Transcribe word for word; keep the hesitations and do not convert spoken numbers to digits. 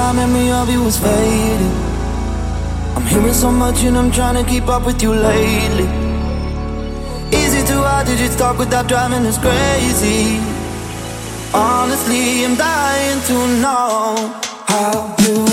my memory of you is fading. I'm hearing so much and I'm trying to keep up with you lately. Is it too hard to just talk without driving us crazy? Honestly, I'm dying to know how you